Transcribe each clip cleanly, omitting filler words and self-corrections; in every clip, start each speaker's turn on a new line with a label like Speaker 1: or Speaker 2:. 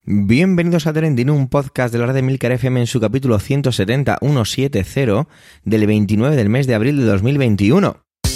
Speaker 1: Bienvenidos a Trending, un podcast de la red de Milcar FM en su capítulo 170 del 29 del mes de abril de 2021.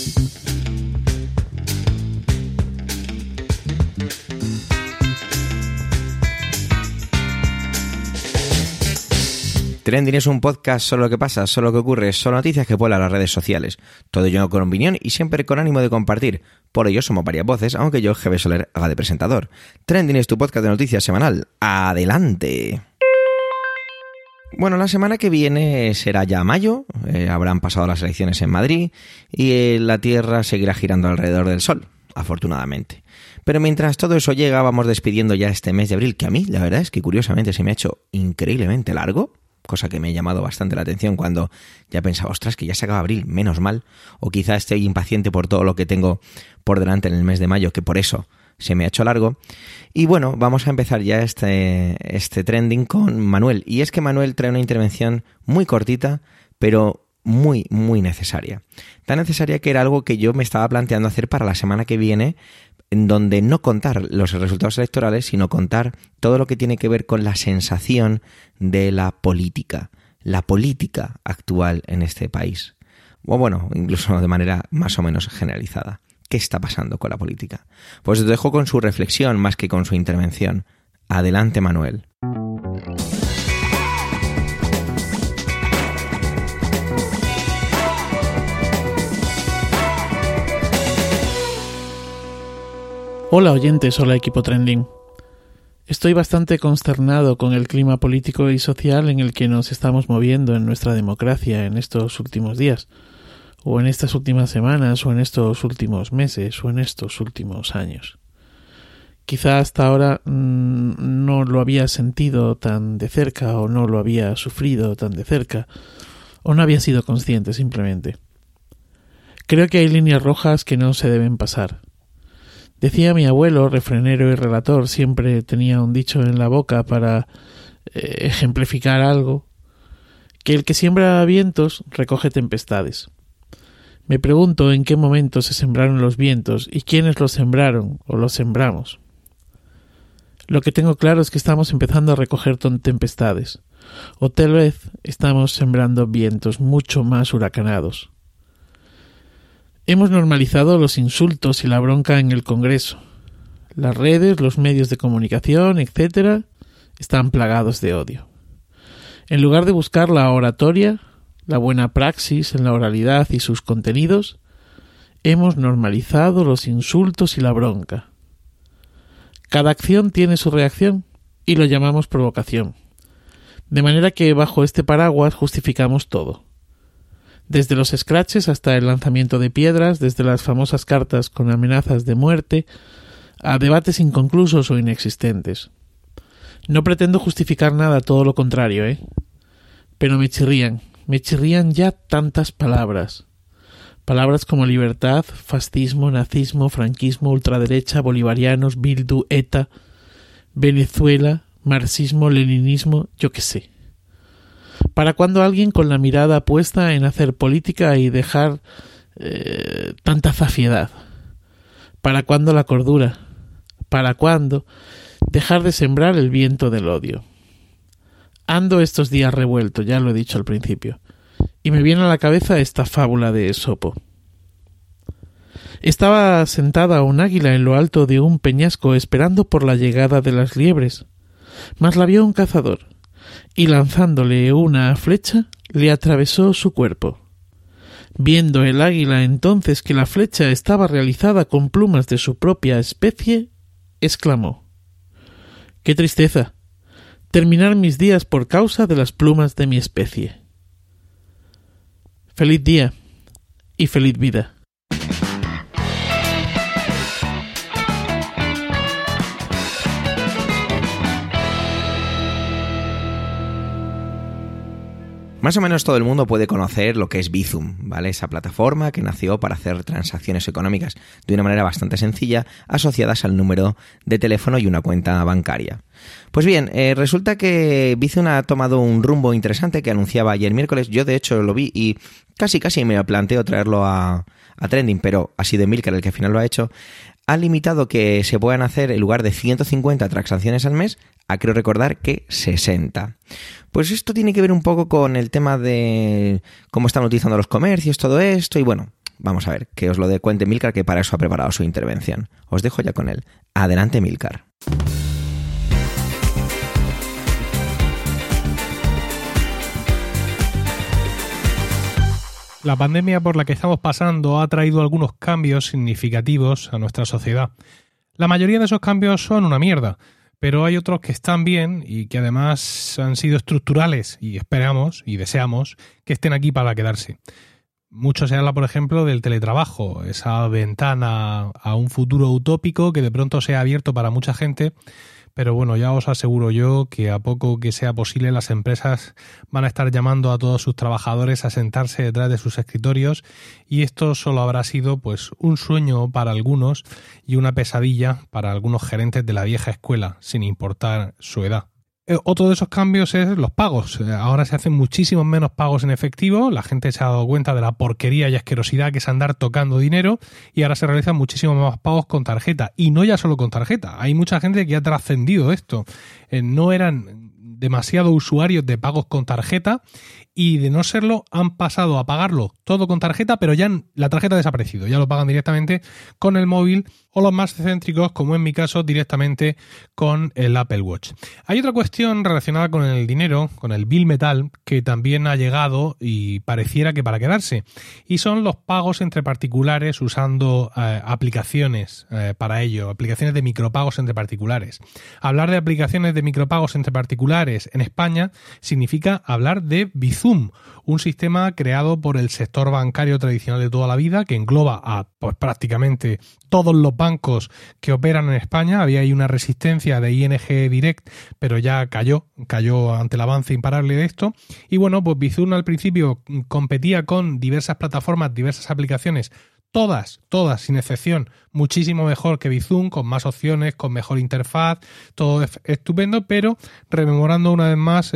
Speaker 1: Trending es un podcast solo lo que pasa, solo lo que ocurre, solo noticias que vuelan a las redes sociales. Todo ello con opinión y siempre con ánimo de compartir. Por ello somos varias voces, aunque yo, GB Soler, haga de presentador. Trending es tu podcast de noticias semanal. ¡Adelante! Bueno, la semana que viene será ya mayo, habrán pasado las elecciones en Madrid y la Tierra seguirá girando alrededor del Sol, afortunadamente. Pero mientras todo eso llega, vamos despidiendo ya este mes de abril, que a mí, la verdad es que curiosamente se me ha hecho increíblemente largo. Cosa que me ha llamado bastante la atención cuando ya pensaba, ostras, que ya se acaba abril, menos mal, o quizá estoy impaciente por todo lo que tengo por delante en el mes de mayo, que por eso se me ha hecho largo. Y bueno, vamos a empezar ya este trending con Manuel, y es que Manuel trae una intervención muy cortita, pero muy, muy necesaria. Tan necesaria que era algo que yo me estaba planteando hacer para la semana que viene, en donde no contar los resultados electorales, sino contar todo lo que tiene que ver con la sensación de la política actual en este país. O bueno, incluso de manera más o menos generalizada. ¿Qué está pasando con la política? Pues os dejo con su reflexión más que con su intervención. Adelante, Manuel.
Speaker 2: Hola oyentes, hola equipo Trending. Estoy bastante consternado con el clima político y social en el que nos estamos moviendo en nuestra democracia en estos últimos días, o en estas últimas semanas, o en estos últimos meses, o en estos últimos años. Quizá hasta ahora no lo había sentido tan de cerca, o no lo había sufrido tan de cerca, o no había sido consciente simplemente. Creo que hay líneas rojas que no se deben pasar. Decía mi abuelo, refrenero y relator, siempre tenía un dicho en la boca para ejemplificar algo, que el que siembra vientos recoge tempestades. Me pregunto en qué momento se sembraron los vientos y quiénes los sembraron o los sembramos. Lo que tengo claro es que estamos empezando a recoger tempestades, o tal vez estamos sembrando vientos mucho más huracanados. Hemos normalizado los insultos y la bronca en el Congreso. Las redes, los medios de comunicación, etc., están plagados de odio. En lugar de buscar la oratoria, la buena praxis en la oralidad y sus contenidos, hemos normalizado los insultos y la bronca. Cada acción tiene su reacción y lo llamamos provocación. De manera que bajo este paraguas justificamos todo. Desde los scratches hasta el lanzamiento de piedras, desde las famosas cartas con amenazas de muerte, a debates inconclusos o inexistentes. No pretendo justificar nada, todo lo contrario, Pero me chirrían ya tantas palabras. Palabras como libertad, fascismo, nazismo, franquismo, ultraderecha, bolivarianos, Bildu, ETA, Venezuela, marxismo, leninismo, yo qué sé. ¿Para cuándo alguien con la mirada puesta en hacer política y dejar tanta zafiedad? ¿Para cuándo la cordura? ¿Para cuándo dejar de sembrar el viento del odio? Ando estos días revuelto, ya lo he dicho al principio, y me viene a la cabeza esta fábula de Esopo. Estaba sentada un águila en lo alto de un peñasco esperando por la llegada de las liebres, mas la vio un cazador, y lanzándole una flecha, le atravesó su cuerpo. Viendo el águila entonces que la flecha estaba realizada con plumas de su propia especie, exclamó: ¡qué tristeza! Terminar mis días por causa de las plumas de mi especie. Feliz día y feliz vida.
Speaker 1: Más o menos todo el mundo puede conocer lo que es Bizum, ¿vale? Esa plataforma que nació para hacer transacciones económicas de una manera bastante sencilla, asociadas al número de teléfono y una cuenta bancaria. Pues bien, resulta que Bizum ha tomado un rumbo interesante que anunciaba ayer miércoles. Yo de hecho lo vi y casi me planteo traerlo a Trending, pero ha sido Emilcar el que al final lo ha hecho. han limitado que se puedan hacer, en lugar de 150 transacciones al mes, a creo recordar que 60. Pues esto tiene que ver un poco con el tema de cómo están utilizando los comercios, todo esto, y bueno, vamos a ver, que os lo cuente Emílcar, que para eso ha preparado su intervención. Os dejo ya con él. Adelante, Emílcar.
Speaker 3: La pandemia por la que estamos pasando ha traído algunos cambios significativos a nuestra sociedad. La mayoría de esos cambios son una mierda, pero hay otros que están bien y que además han sido estructurales y esperamos y deseamos que estén aquí para quedarse. Mucho se habla, por ejemplo, del teletrabajo, esa ventana a un futuro utópico que de pronto se ha abierto para mucha gente. Pero bueno, ya os aseguro yo que a poco que sea posible las empresas van a estar llamando a todos sus trabajadores a sentarse detrás de sus escritorios y esto solo habrá sido pues un sueño para algunos y una pesadilla para algunos gerentes de la vieja escuela, sin importar su edad. Otro de esos cambios es los pagos. Ahora se hacen muchísimos menos pagos en efectivo, la gente se ha dado cuenta de la porquería y asquerosidad que es andar tocando dinero y ahora se realizan muchísimos más pagos con tarjeta. Y no ya solo con tarjeta, hay mucha gente que ha trascendido esto. No eran demasiado usuarios de pagos con tarjeta y de no serlo han pasado a pagarlo todo con tarjeta, pero ya la tarjeta ha desaparecido, ya lo pagan directamente con el móvil o los más excéntricos, como en mi caso, directamente con el Apple Watch. Hay otra cuestión relacionada con el dinero, con el Bill Metal, que también ha llegado y pareciera que para quedarse, y son los pagos entre particulares usando aplicaciones para ello, aplicaciones de micropagos entre particulares. Hablar de aplicaciones de micropagos entre particulares en España significa hablar de Bizum, un sistema creado por el sector bancario tradicional de toda la vida que engloba a pues, prácticamente todos los bancos que operan en España. Había ahí una resistencia de ING Direct, pero ya cayó ante el avance imparable de esto. Y bueno, pues Bizum al principio competía con diversas plataformas, diversas aplicaciones, todas, sin excepción, muchísimo mejor que Bizum, con más opciones, con mejor interfaz, todo estupendo, pero rememorando una vez más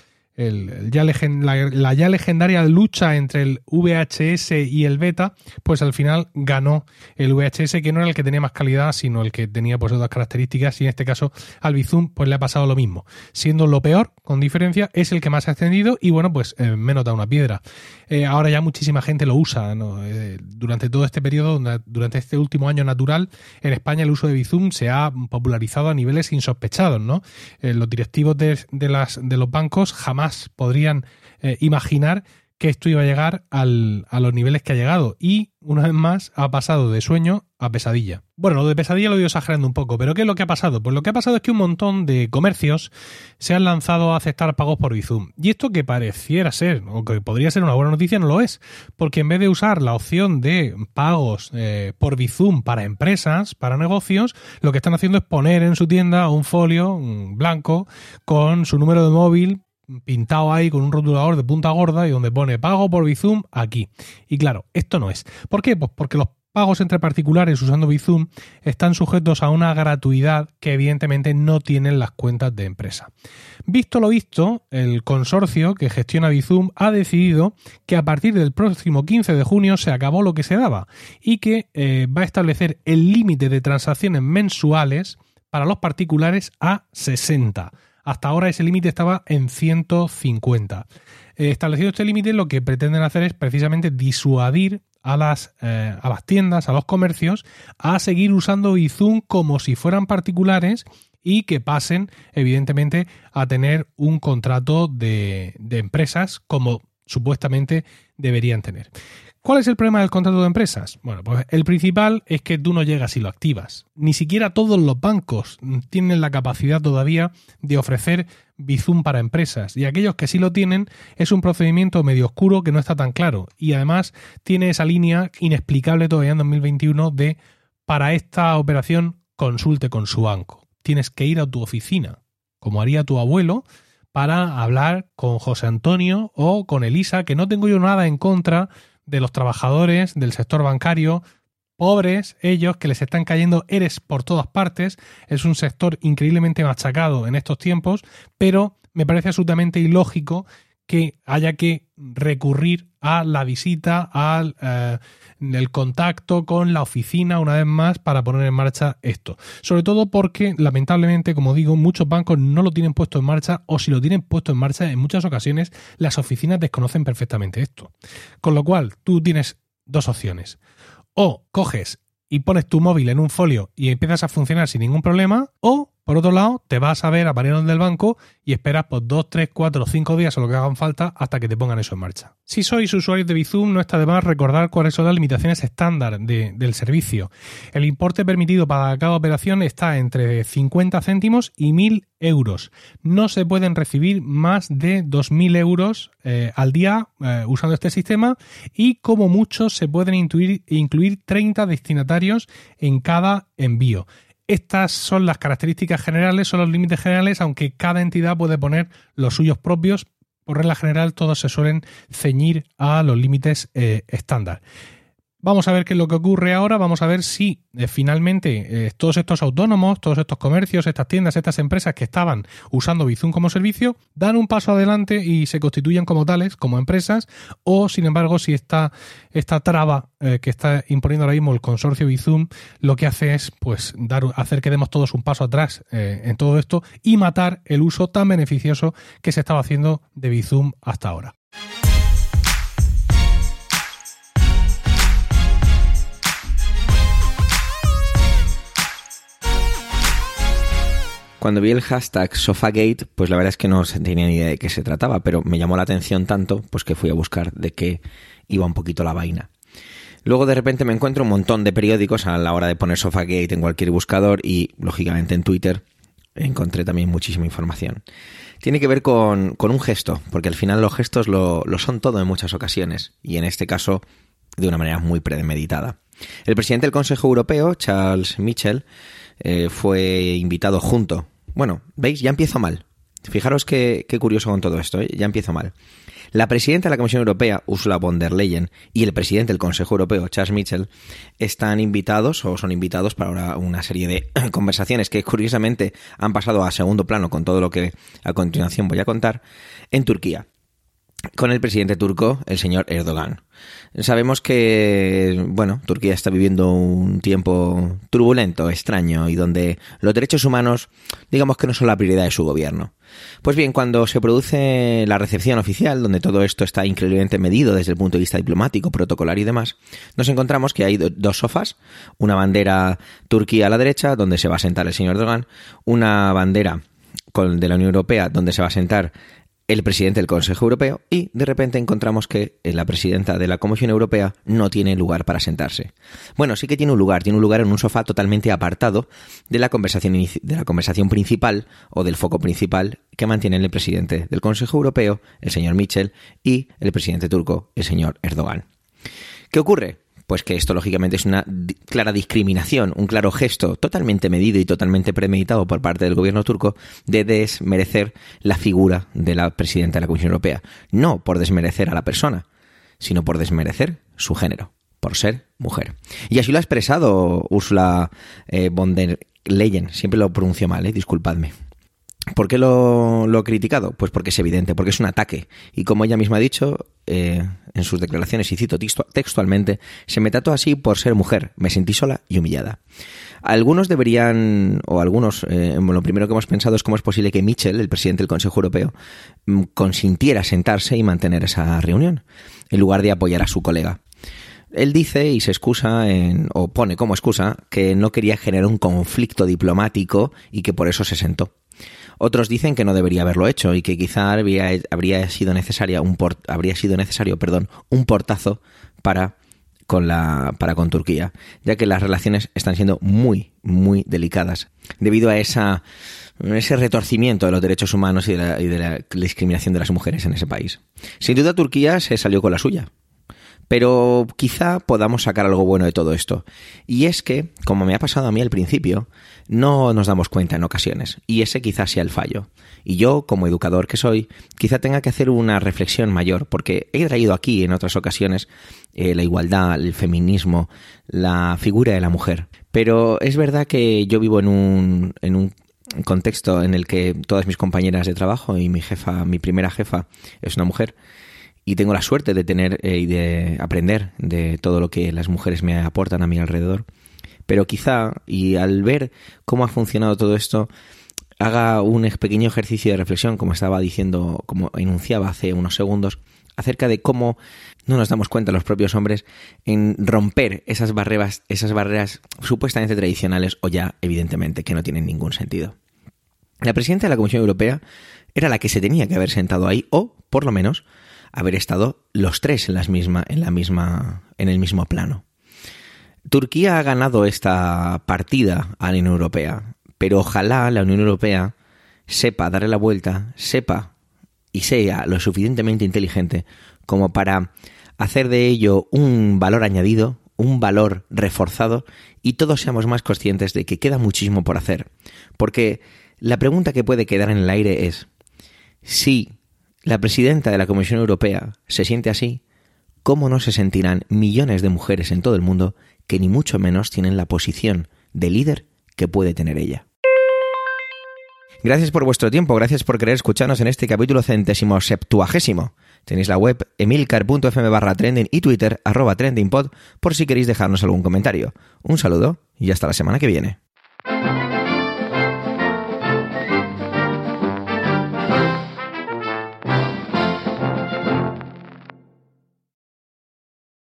Speaker 3: la ya legendaria lucha entre el VHS y el Beta, pues al final ganó el VHS, que no era el que tenía más calidad, sino el que tenía pues otras características, y en este caso al Bizum pues le ha pasado lo mismo. Siendo lo peor, con diferencia, es el que más ha extendido y bueno, pues menos da una piedra. Ahora ya muchísima gente lo usa, ¿no? Durante todo este periodo, durante este último año natural, en España el uso de Bizum se ha popularizado a niveles insospechados, ¿no? Los directivos de los bancos jamás podrían imaginar que esto iba a llegar a los niveles que ha llegado y una vez más ha pasado de sueño a pesadilla. Bueno, lo de pesadilla lo he ido exagerando un poco, pero ¿qué es lo que ha pasado? Pues lo que ha pasado es que un montón de comercios se han lanzado a aceptar pagos por Bizum. Y esto que pareciera ser, o que podría ser una buena noticia, no lo es, porque en vez de usar la opción de pagos por Bizum para empresas, para negocios, lo que están haciendo es poner en su tienda un folio blanco con su número de móvil pintado ahí con un rotulador de punta gorda y donde pone pago por Bizum aquí. Y claro, esto no es. ¿Por qué? Pues porque los pagos entre particulares usando Bizum están sujetos a una gratuidad que evidentemente no tienen las cuentas de empresa. Visto lo visto, el consorcio que gestiona Bizum ha decidido que a partir del próximo 15 de junio se acabó lo que se daba y que va a establecer el límite de transacciones mensuales para los particulares a 60. Hasta ahora ese límite estaba en 150. Establecido este límite, lo que pretenden hacer es precisamente disuadir a las tiendas, a los comercios, a seguir usando Bizum como si fueran particulares y que pasen, evidentemente, a tener un contrato de empresas como supuestamente deberían tener. ¿Cuál es el problema del contrato de empresas? Bueno, pues el principal es que tú no llegas y lo activas. Ni siquiera todos los bancos tienen la capacidad todavía de ofrecer Bizum para empresas. Y aquellos que sí lo tienen, es un procedimiento medio oscuro que no está tan claro. Y además tiene esa línea inexplicable todavía en 2021 de para esta operación consulte con su banco. Tienes que ir a tu oficina, como haría tu abuelo, para hablar con José Antonio o con Elisa, que no tengo yo nada en contra de los trabajadores del sector bancario, pobres ellos, que les están cayendo eres por todas partes. Es un sector increíblemente machacado en estos tiempos, pero me parece absolutamente ilógico que haya que recurrir a la visita, al el contacto con la oficina una vez más para poner en marcha esto. Sobre todo porque, lamentablemente, como digo, muchos bancos no lo tienen puesto en marcha, o si lo tienen puesto en marcha, en muchas ocasiones las oficinas desconocen perfectamente esto. Con lo cual, tú tienes dos opciones. O coges y pones tu móvil en un folio y empiezas a funcionar sin ningún problema, o por otro lado, te vas a ver a panel del banco y esperas por 2, 3, 4, 5 días o lo que hagan falta hasta que te pongan eso en marcha. Si sois usuarios de Bizum, no está de más recordar cuáles son las limitaciones estándar del servicio. El importe permitido para cada operación está entre 50 céntimos y 1.000 euros. No se pueden recibir más de 2.000 euros al día usando este sistema, y como mucho se pueden incluir 30 destinatarios en cada envío. Estas son las características generales, son los límites generales, aunque cada entidad puede poner los suyos propios. Por regla general, todos se suelen ceñir a los límites estándar. Vamos a ver qué es lo que ocurre ahora. Vamos a ver si finalmente todos estos autónomos, todos estos comercios, estas tiendas, estas empresas que estaban usando Bizum como servicio, dan un paso adelante y se constituyen como tales, como empresas, o sin embargo si esta traba que está imponiendo ahora mismo el consorcio Bizum lo que hace es pues hacer que demos todos un paso atrás en todo esto y matar el uso tan beneficioso que se estaba haciendo de Bizum hasta ahora.
Speaker 1: Cuando vi el hashtag Sofagate, pues la verdad es que no tenía ni idea de qué se trataba, pero me llamó la atención tanto pues que fui a buscar de qué iba un poquito la vaina. Luego de repente me encuentro un montón de periódicos a la hora de poner Sofagate en cualquier buscador y, lógicamente, en Twitter encontré también muchísima información. Tiene que ver con un gesto, porque al final los gestos lo son todo en muchas ocasiones, y en este caso de una manera muy premeditada. El presidente del Consejo Europeo, Charles Michel, fue invitado junto. Bueno, ¿veis? Ya empiezo mal. Fijaros qué curioso con todo esto, ¿eh? Ya empiezo mal. La presidenta de la Comisión Europea, Ursula von der Leyen, y el presidente del Consejo Europeo, Charles Michel, están invitados o son invitados para una serie de conversaciones que curiosamente han pasado a segundo plano con todo lo que a continuación voy a contar, en Turquía, con el presidente turco, el señor Erdogan. Sabemos que, bueno, Turquía está viviendo un tiempo turbulento, extraño, y donde los derechos humanos, digamos que no son la prioridad de su gobierno. Pues bien, cuando se produce la recepción oficial, donde todo esto está increíblemente medido desde el punto de vista diplomático, protocolar y demás, nos encontramos que hay dos sofás, una bandera turquía a la derecha, donde se va a sentar el señor Erdogan, una bandera de la Unión Europea, donde se va a sentar el presidente del Consejo Europeo, y de repente encontramos que la presidenta de la Comisión Europea no tiene lugar para sentarse. Bueno, sí que tiene un lugar en un sofá totalmente apartado de la conversación principal o del foco principal que mantienen el presidente del Consejo Europeo, el señor Michel, y el presidente turco, el señor Erdogan. ¿Qué ocurre? Pues que esto lógicamente es una clara discriminación, un claro gesto totalmente medido y totalmente premeditado por parte del gobierno turco de desmerecer la figura de la presidenta de la Comisión Europea. No por desmerecer a la persona, sino por desmerecer su género, por ser mujer. Y así lo ha expresado Ursula von der Leyen. Siempre lo pronuncio mal, disculpadme. ¿Por qué lo he criticado? Pues porque es evidente, porque es un ataque. Y como ella misma ha dicho en sus declaraciones, y cito textualmente, se me trató así por ser mujer, me sentí sola y humillada. Algunos lo primero que hemos pensado es cómo es posible que Michel, el presidente del Consejo Europeo, consintiera sentarse y mantener esa reunión, en lugar de apoyar a su colega. Él dice y se excusa o pone como excusa que no quería generar un conflicto diplomático y que por eso se sentó. Otros dicen que no debería haberlo hecho y que quizá habría sido necesario un portazo para con Turquía, ya que las relaciones están siendo muy, muy delicadas debido a ese retorcimiento de los derechos humanos y de la discriminación de las mujeres en ese país. Sin duda Turquía se salió con la suya. Pero quizá podamos sacar algo bueno de todo esto. Y es que, como me ha pasado a mí al principio, no nos damos cuenta en ocasiones. Y ese quizás sea el fallo. Y yo, como educador que soy, quizá tenga que hacer una reflexión mayor, porque he traído aquí en otras ocasiones la igualdad, el feminismo, la figura de la mujer. Pero es verdad que yo vivo en un contexto en el que todas mis compañeras de trabajo y mi primera jefa es una mujer. y tengo la suerte de tener y de aprender de todo lo que las mujeres me aportan a mi alrededor. Pero quizá, y al ver cómo ha funcionado todo esto, haga un pequeño ejercicio de reflexión, como estaba diciendo, como enunciaba hace unos segundos, acerca de cómo no nos damos cuenta los propios hombres en romper esas barreras supuestamente tradicionales o ya, evidentemente, que no tienen ningún sentido. La presidenta de la Comisión Europea era la que se tenía que haber sentado ahí, o, por lo menos, haber estado los tres en el mismo plano. Turquía ha ganado esta partida a la Unión Europea, pero ojalá la Unión Europea sepa darle la vuelta, sepa y sea lo suficientemente inteligente como para hacer de ello un valor añadido, un valor reforzado, y todos seamos más conscientes de que queda muchísimo por hacer. Porque la pregunta que puede quedar en el aire es, si la presidenta de la Comisión Europea se siente así, ¿cómo no se sentirán millones de mujeres en todo el mundo que ni mucho menos tienen la posición de líder que puede tener ella? Gracias por vuestro tiempo, gracias por querer escucharnos en este capítulo 170. Tenéis la web emilcar.fm/trending y Twitter @trendingpod por si queréis dejarnos algún comentario. Un saludo y hasta la semana que viene.